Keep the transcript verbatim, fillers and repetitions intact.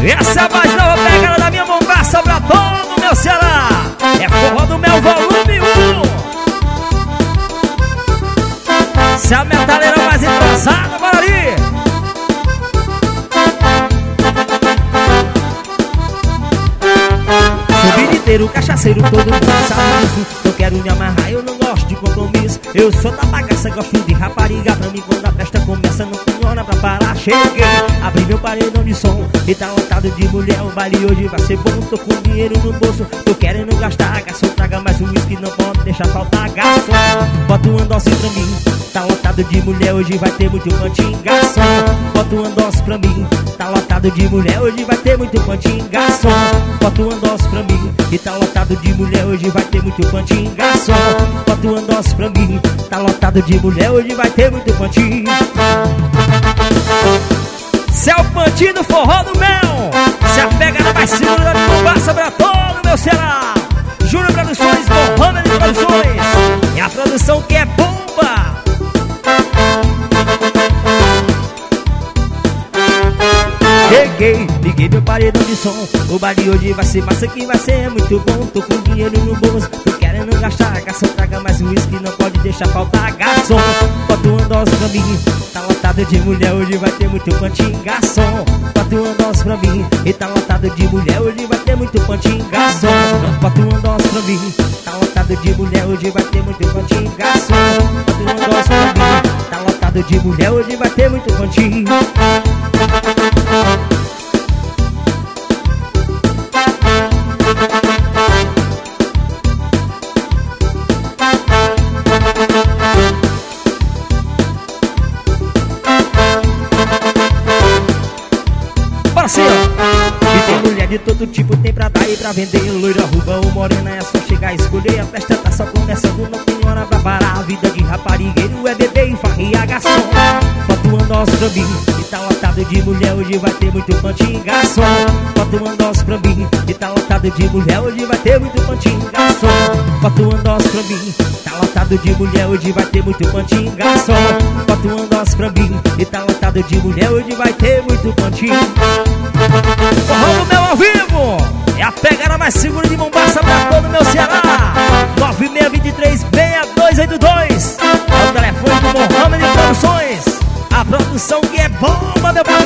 Essa é a mais nova pegada da minha Mombaça pra todo o meu Ceará. É forró do meu volume um. Se a metaleira mais entrosada, bora ali. Sou bilheteiro, cachaceiro, todo mundo sabe disso. Eu quero me amarrar, eu não gosto de compromisso. Eu sou da bagaça, gosto de rapariga. Pra mim quando a festa começa não tem hora pra parar. Cheguei, abri meu paredão de som e tá lotado de mulher. O baile hoje vai ser bom, tô com dinheiro no bolso. Tô querendo gastar, garçom, traga mais um whisky, não pode deixar faltar. Garçom, bota um doce pra mim. Tá lotado de mulher, hoje vai ter muito cantinho. Garçom, bota um doce pra mim. Tá lotado de mulher, hoje vai ter muito cantinho. Garçom, bota um doce pra mim. E tá lotado de mulher, hoje vai ter muito cantinho. Garçom, bota um doce pra mim. Tá lotado de mulher, hoje vai ter muito cantinho. Céu Pantinho do forró do mel. Se a pegada mais segura de Mombaça pra todo o meu Ceará. Júnior Produções, Mohamed Produções. É a produção que é bomba. Cheguei, liguei meu paredão de som. O baile hoje vai ser massa, que vai ser muito bom. Tô com dinheiro no bolso, tô querendo gastar. Garçom, traga mais um whisky, não pode deixar faltar. Garçom, bota um dose pra mim. Tá lotado de mulher, hoje vai ter muito cantinho. Garçom, bota um dose pra mim. E tá lotado de mulher, hoje vai ter muito cantinho. Garçom, bota um dose pra mim. Tá lotado de mulher, hoje vai ter muito cantinho. Garçom, bota um dose pra mim. Tá lotado de mulher, hoje vai ter muito cantinho. E tem mulher de todo tipo, tem pra dar e pra vender. Loira, ruba ou morena, é só chegar e escolher. A festa tá só começando, não tem hora pra parar. A vida de raparigueiro é beber e farrear. Garçom, bota um dose pra mim. E tá lotado de mulher, hoje vai ter muito cantinho. Garçom, bota um dose pra mim. E tá lotado de mulher, hoje vai ter muito cantinho. Garçom, bota um dose pra mim. Tá lotado de mulher, hoje vai ter muito cantinho. Garçom, bota um dose pra mim. E tá lotado de mulher, hoje vai ter muito cantinho. Forró do Mel ao vivo. É a pegada mais segura de Mombaça pra todo o meu Ceará. Nove seis dois três, seis dois oito dois. É o telefone do Mohamed Produções. A produção que é bomba, meu pai.